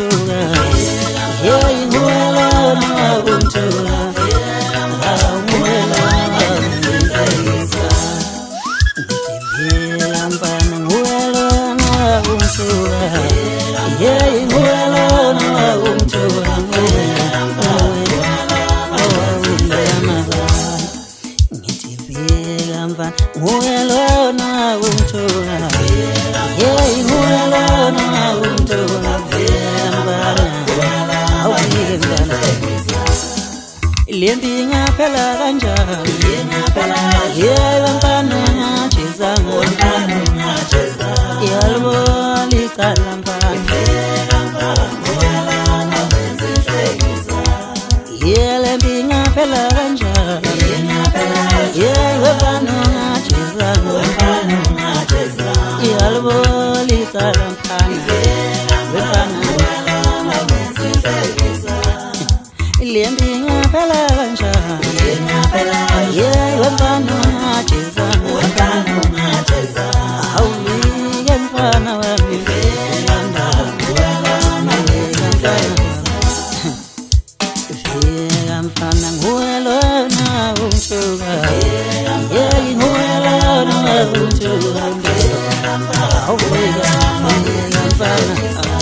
umthuka yeah nguwelona umthuka nguwelona ngithembela mfana nguwelona umthuka yeah nguwelona umthuka ngithembela mfana nguwelona umthuka yeah nguwelona umthuka Lembi ngaphela kanjani yeah mfana ngajezanga yalibona icala mfana yeah lembi ngaphela kanjani yeah mfana ngajezanga yalibona icala mfana Lembi ngaphela kanjani yeah mfana ngajezanga awulike mfana wami mfana nguwelona umthuka yeah nguwelona umthuka awulike mfana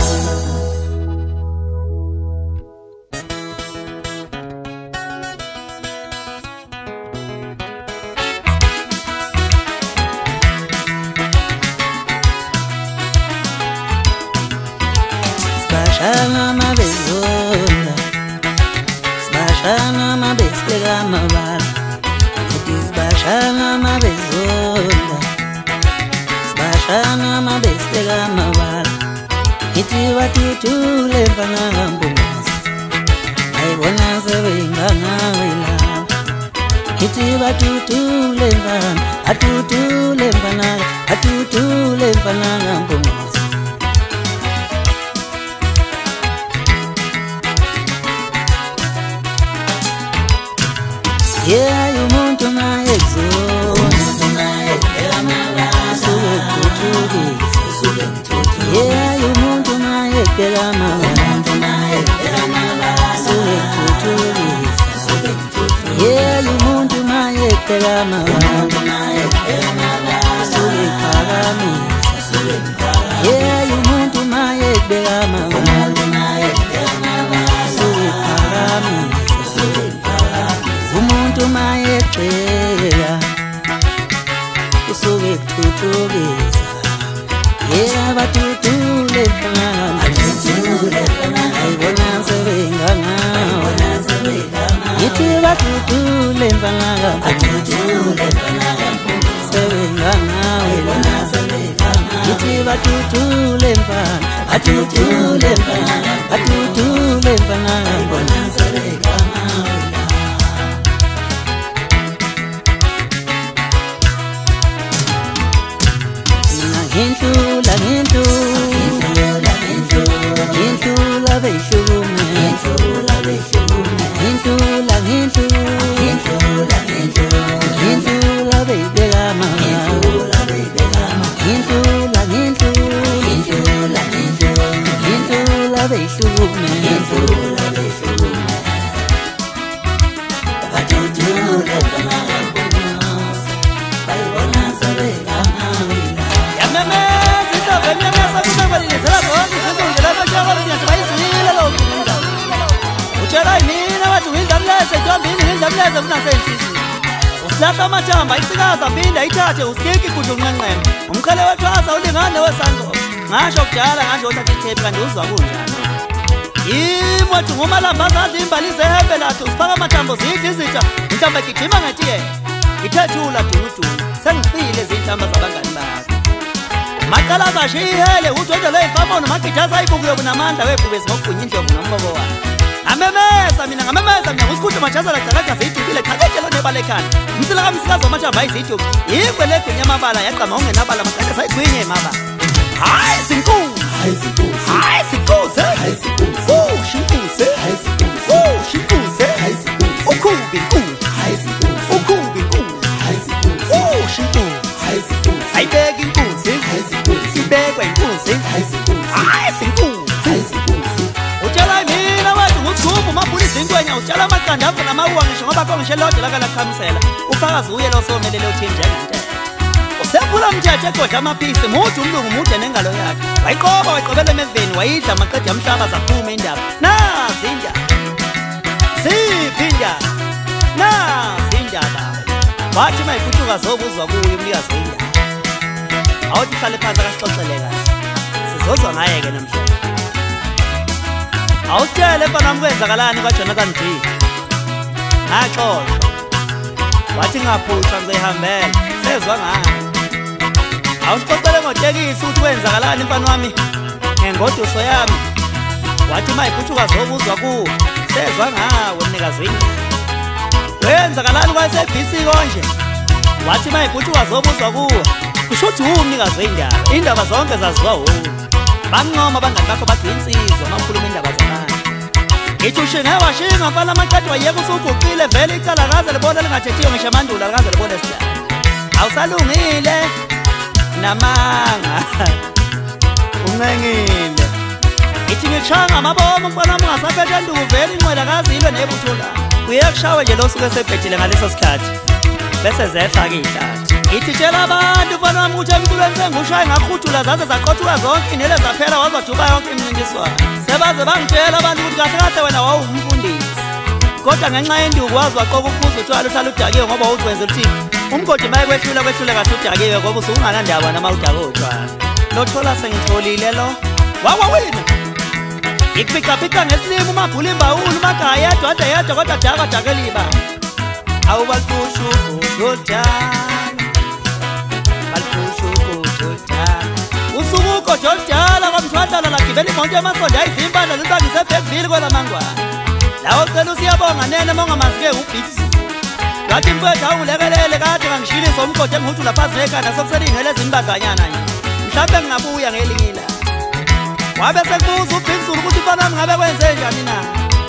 Sbashana mabezonda Sbashana mabeslega mabala Sbashana mabezonda Sbashana mabeslega mabala Iti watutule mfana mbungazi Aibona sewenga ngawela Iti watutule mfana Atutule mfana mbungazi Yeah, umuntu mayezona suke kuthukisa yeah, umuntu mayekela mama suke kuthukisa yeah, umuntu mayekela mama suke phakamisa yeah, umuntu mayekela mama suke phakamisa umuntu mayecela usuke kuthuthukisa yeah bathuthule mfana ayibona sebenga ngawo yithi bathuthule mfana sebenga ngawo yithi bathuthule mfana bathuthule mfana Intula beshume Intula bebelama Intula beshume Usilahla amathamba isikaza phinda ithathe usikiki kudunqenqema umkhele wethwasa ulingane wesango ngasho kudala ngasho uthatha ithepe kanti uzwa kunjani imoto ngomalamba zadla imbali zehembe lathu sifaka amathambo zidla izitha mhlamba gijima ngetiye ithethula dunudu sengifile izinhlamba zabangani bakho maqala zashihele udwendele ifamo nomagitaza ibuku yobunamandla webhubesi ngokugunya indlovu nombobo wakhe ngamemeza mina usikhude majaza la galaga zidukile khakeke lo nebalekhana umsila kamsikazi wamathamba ayiziduk yigwe legunya amabala yaqama ungenabala makade sayigwinye maba hayi sinkuzi hayi sinkuzi shinkuzi shinkuzi ukhubi ukhubi shinkuzi ayibeka inkunzi ibekwa inkunzi hayi sinkuzi intwenya utshala amaqanda avuna amawuwa ngisho ngoba kongishelodo lakalaqhamisela ufakazi uye lo somelele uthini njengentela usephula umthetho egodla amaphisi mude umlungu mude nengalo yakhe wayiqoba wayiqobela emeveni wayidla amaqeda amhlaba zaphuma indaba nazi indaba ziphi indaba nazi indaba wathi mayiphucuka zobuzwa kuye umnikazi wendaba awuthi hlale phansi akasixoxele kahle sizozwa ngaye-ke namhlanje awutshele mfana wami kwenzakalani kwaJonathan D ngaxoxa wathi ngaphushwa ngizihambela sezwa ngayo awusixoxele ngotekisi ukuthi kwenzakalani mfana wami ngengoduso yami wathi mayiphucuka zobuzwa kuwe sezwa ngawo mnikazi wendaba kwenzakalani kwaSABC konje wathi mayiphucuka zobuzwa kuwe kusho ukuthi umnikazi wendaba indaba zonke zaziwa wuwe banqoma abangani bakho bathi insizwa mawukhuluma indaba zamanje ngithi ushinge washinga mfana amaqeda wayeka usuguqile vele icala akaze libona lingathethiyo ngisho amandulo akaze libone sidala awusalungile namanga uncengile ngithi ngikushaya ngamabomo mfana wami ungasaphethe nduku vele inqwela akazilwe nebuthula uye kushawe nje lo suke sephethile ngaleso sikhathi bese zehla-ke iy'hlathi ngithi tshela abantu mfana wami ukuthi emculweni sengushaye ngakhuthula zaze zaqothuka zonke inele zaphela wazoduba yonke imincintiswano sebaze bangitshela abantu ukuthi kahle kahle wena wawumfundisi kodwa ngenxa yenduku wazi waqoka ukubuza uthwala uhlala udakiwe ngoba wawuzwenzela ukuthi umgodi maye kwehlule kahle udakiwe ngoba usunganandaba nama udake utshwala lothola sengitholile lo wawawina ngikuphicaphica ngesilimo umabhula imbawula umagaya yedwa kodwa dakeliba awubalipushu kudodana usuku ugodo oludala kwamthwadlala lagibela imoto yamasondo ayizimpandla zibangise ebhekville kwelamangwana lawo cela usiyabonga nene ma ungamazi-ke ubhiksi wathi mfethu awungilekelele kade ngangishilisa umgodi engihutula phansi nekhanda sokuselingele ezimbadlanyana nje mhlawumbe ngingabuya ngelinye ilanga wabe sekubuza ubhiksulu ukuthi mfana wami ngabe kwenze njani na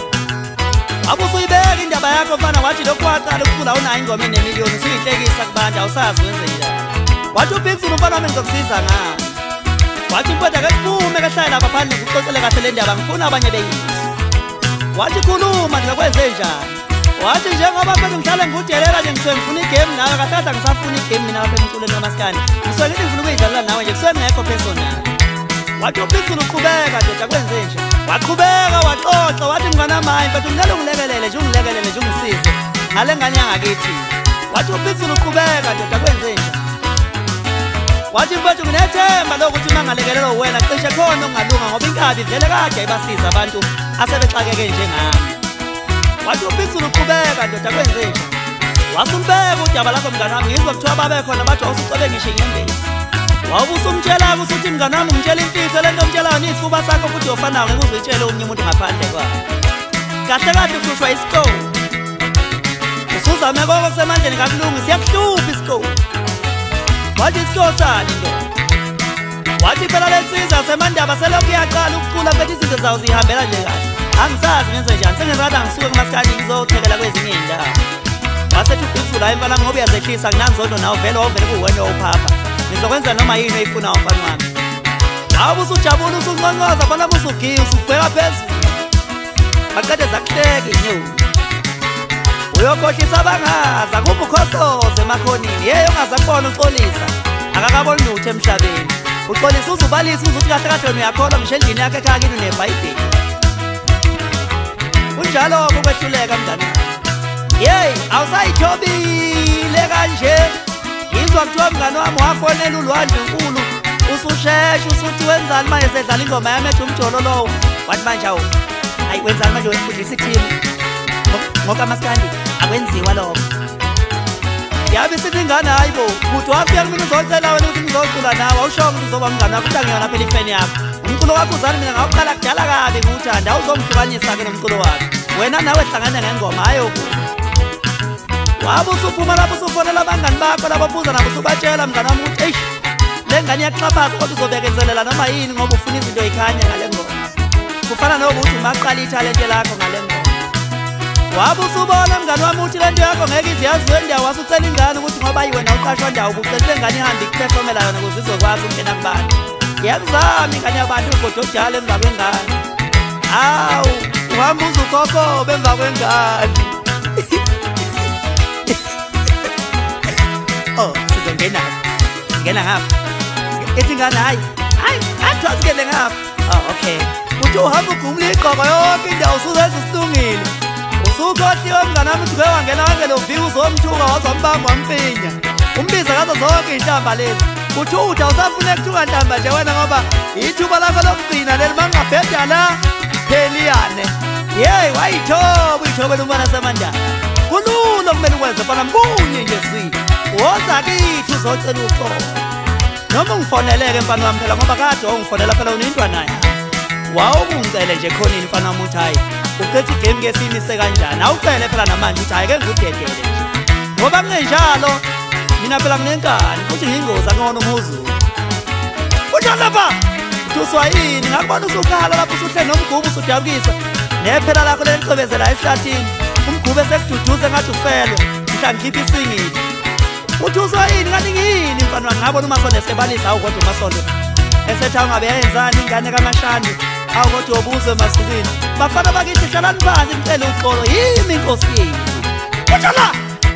wabe usuyibeka indaba yakho mfana wathi lokhu waqala ukucula awunayo ingoma enemiliyoni usuyihlekisa kubantu awusazi wenzeni wathi ubhiksulu mfana wami ngizokusiza ngani wathi mfethu ake siphume kehlale lapha phandle ngikuxoxele kahle le ndaba ngifuna abanye beyizwe wathi khuluma ngikwenze njani wathi njengoba mfethu ngihlale ngikudelela nje ngisuke ngifuna igame nawe kahlahla ngisafuna igame mina lapha emculweni kamaskandi ngisuke ngithi ngifuna ukuyidlalela nawe nje kusuke ngekho personal wathi ubhiksulu uqhubeka ndoda kwenze nje waqhubeka waxoxa wathi mnganamayi mfethu ngicela ungilekelele nje ungisize ngale ngane yangakithi wathi ubhiksulu uqhubeka ndoda kwenze nje wathi mfethu nginethemba lokuthi uma ngalekelelwa wena cishe khona okungalunga ngoba inkabi vele kade ayibasiza abantu asebexakeke njengami wathi ubhiksulu uqhubeka ndoda kwenze nje wasumbeka udaba lakho mngani wami ngizwa kuthiwa babekhona bathi wawusucebe ngisho inyembezi wawubusumtshela-ke usuthi mngani wami ngitshela imfihlo lento omtshelayo niyisifuba sakho futhi yofanayo ngeke uzuyitshele omunye umuntu ngaphandle kwayo kahle kahle uhlushwa isikole usuzame konke kusemandleni kakulungi siyakuhlupha isikole wathi isikole sani ndoda wathi phela le nsizwa semandaba selokhu iyaqala ukucula mfethu izinto zawo zihambela nje kahle angisazi ngenze njani sengizakade angisuke kumasikandi ngizothekela kwezinye iy'ndawo wasethi ubhiksulu hayi mfana ngoba uyazehlisa kunanzondo nawo vele wawuvele kuwena owuphapha ngizokwenza noma yini oyifunayo mfana wami awube usujabula usunconcoza fana usugiya usubheka phezulu baqede zakuhleka inyoni uyokhohlisa abangazi akuphi ukhosoze emakhonini yeyo ongaze akubona uxolisa akakaboni lutho emhlabeni uxolisa uzubalisa uzuthi kahle kahle wena uyakholwa ngisho endlini yakho ekhaya kini unebhayibheli kunjalo-ke ukwehluleka mngani yeyi awusayithobile kanje ngizwa kuthiwa mngani wami wafonela ulwandle nkulu usushesha usuthi wenzani manje sedlala ingoma yami ethi umjolo lowo wathi manje awu hayi wenzani manje wefundisa ithimu ngokamaskandi akwenziwa lokho yabe sithi ingane hayi bo kuthi wafika kumina uzocela wena ukuthi ngizocula nawe awushongo ukuthi uzoba mngani wakho ukuthi angiyona phela ifeni yakho umculo wakho uzani mina ngawuqala kudala kabi ngiwuthanda awuzongihlukanisa-ke nomculo wakho wena nawe hlangane ngengoma hayo wabe usuphuma lapho usufonela abangani bakho labo buza nabo usubatshela mngani wami ukuthi eish le ngane iyakuxhaphaza kodwa uzobekezelela noma yini ngoba ufuna izinto yikhanya ngale ngoma kufana nokuthi umaqala ithalente lakho ngale ngoma wabe usubona mngani wami ukuthi lento yakho ngeke iziyaziwe ndawo wasucela ingane ukuthi ngoba yiwena uqashwa ndawo kucela ingane ihambe ikuphefomela yona ukuze izokwazi ukungena kubantu ngiyakuzama ingane yabantu ugodo odala emva kwengane hawu uhamba uzukhokho bemva kwengane. Oh, sizongena ngena ngapha. Ethi ngane hayi athi asikele ngapha. Oh, okay. Uthi uhamba ugumula iqoqo yonke indawo usuzenza isilungile. Usukhohliwe mngane wami uthi wangena ngalo viki uzomthuka wazombamba wamfinya. Umbiza ngazo zonke ihlamba lezi. Uthi awusafuna ukuthuka hlamba nje wena ngoba ithuba lakho lokugcina leli mangabheda la pheliyane. Hey, uyithobela umntwana semandala. Kulula kumele ukwenze fana mbunye nje sisi. Woza kithi uzocela uxolo. Noma ungifoneleke mfana wami phela ngoba kade ungifonela phela unintwana naye. Wawungicele nje khonini mfana wami uthi hayi uqethe igame ke simise kanjani. Awucele phela namanje uthi hayi ke ngikudedele nje. Ngoba kungenjalo mina phela nginenkani futhi ngingoza ngona umhuzulu. Uthi lapha uthuswa yini ngakubona usukhala lapho usuhle nomgubu usudabukisa. Nephela lakho lencebezela ehlathini. Umgube sekududuze ngathi ufelwe. Mhla ngikhipha isingile. Uthuswa yini kanti ngiyini mfana wami ngabona uMasondo esebalisa awukodwa uMasondo. Esetha ungabe yenzani ingane kaMashandi. Awukodwa obuze masukini. Bafana bakithi hlalani phansi ngicela uxolo yimi inkosi yini. Uthala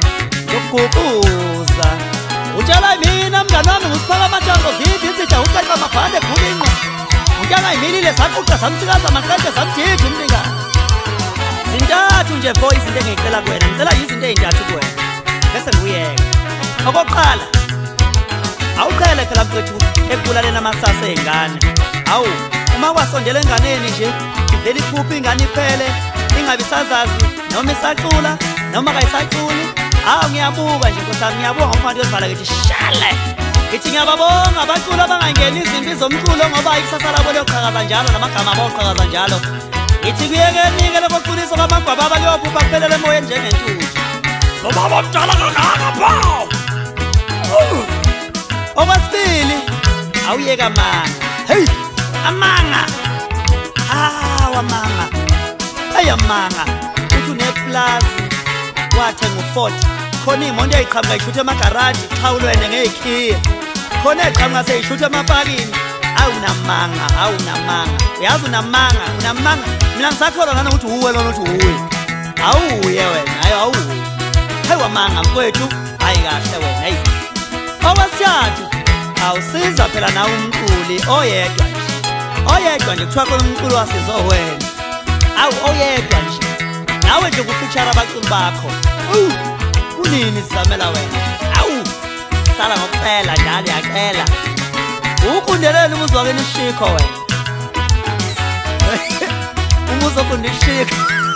ukuguquza. Uthala mina mngane wami ngisiphaka amatango zithi isithi uqeqa amabhande ekhulini. Untanga imilile saquqa samsikaza amaqede samjija umlingane. Zintathu nje boy izinto engicela kuwena. Ngicela izinto ezintathu kuwena. Bese ngiyeka. Okokuqala awuqhele phela mfethu ekubulaleni amasasa ezingane. Awu uma kwasondela enganeni nje ivela iphupha ingane iphele ingabe isazazi noma isaqula noma kayisaquli. Awu ngiyabuka nje nkosami ngiyabonga umfana uyovala ngithi shale. Ngithi ngiyababonga abaculi abangangeni izimpi zomculo ngoba ikusasa labo liyoqhakaza njalo namagama abayoqhakaza njalo. Ngithi kuyekenike lokuqulisa kwamagwaba abakuyophupha kuphelele emoyeni njengentuthu. Nobaba omdala kangaka pho. Okwesibili awuyeka amanga. Hey amanga. Amanga. Hey amanga. Uthi uneplazi wathenga u40. Khona imoto eyiqhamuka ishuthe emagaraji xhawulwene ngekhiya. Khona eqhamuka seyishuthe emapakini. Awunamanga. Uyazi unamanga. Mina ngisakholwa ngani ukuthi uwe lona uthi uwe. Awuye wena, hayi awuye. Hey wamanga mfowethu, hayi kahle wena. Hey. Okwesithathu awusiza phela nawe umculi oyedwa nje. Oyedwa nje kuthiwa khona umculi wasizo wena. Awu oyedwa nje. Nawe nje kufeature abaculi bakho. Kunini sizamela wena? Awu sala ngokucela njalo yacela. Ukundelele umuzi wakhe nishikho wena. Umuzi wakhe nishikho.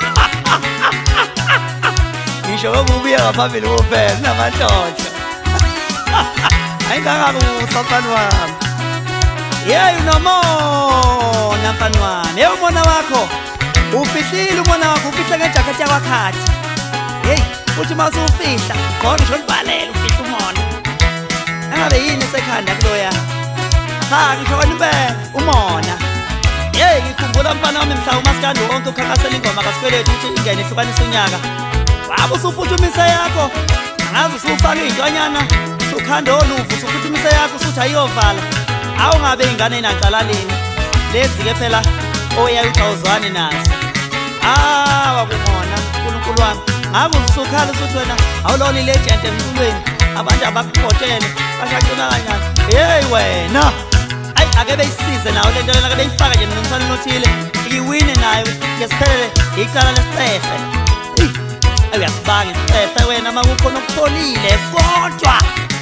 Ngisho ngobuya ngaphambili kuphela namathotsho. Ayingakabi usafana wami. Hey unomona mfana wami. Hey umona wakho. Ufihlile umona wakho ufihla ngejacket yakwakhathi. Hey uthi mase ufihla khona ngisho libhalela ufihla umona. Angabe yini sekhanda kuloya. Cha ngisho wena umona. Hey ngikhumbula mfana wami mhla umaskandi wonke ukhankasela ingoma kaSikweletu uthi ingene ihlukanisa unyaka. Wabo usuphuthumisa yakho. Angazi usufaka izintwanyana. Ukhanda oluvu usuphuthumisa yakho usuthi ayiyovala. Awungabe ingane inaqalalini. Lezi ke phela oyayithawuzwane nazo. Wakumona uNkulunkulu wami. Ngabe usukhala usuthi wena awulona ilegend emculweni. Abantu abakuphotele bashaqina kanjani. Hey wena. Ayi ake beyisize nawo lento lena ake beyifaka nje nomsana nothile. Iwine nayo ngesiphelele icala lesicefe. Uyasibanga isicefe wena makukhona ukutholile kodwa.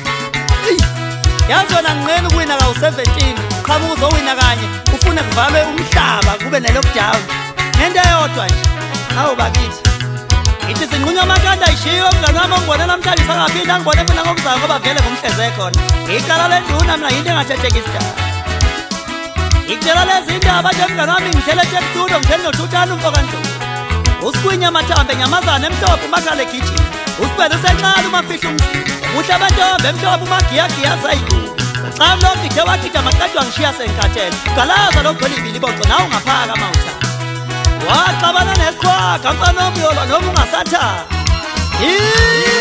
Yazi wena nginqena ukuwina ka17 qhamuka uzowina kanye ufuna kuvalwe umhlaba kube ne-lockdown ngento eyodwa nje. Hawu bakithi ngithi sinqunywa amakanda ayishiyo mngane wami ongibone namhlanje sangaphinde angibone mina ngokuzayo ngoba vele ngumhleze khona. Icala lenduna mina yinto engathetheki isidaba. Ngikutshela lezi ndaba nje mngane wami ngihlele eThekwini ngithele noThutana umfokandlovu. Usigwinya amathambe nyamazana emhlophe umakhala egijini. Usibele usenqala umafihla umzimba. Uhle abantombe emhlophe umagiyagiya zayidu. Xa lokhu ithe wakhitha amaqedwa ngishiya senkhathele. Galaza lokugcwele ibili boco nawe ungaphaka amawutha. Waxabana neqhwaga mfana omyolo noma ungasathanga.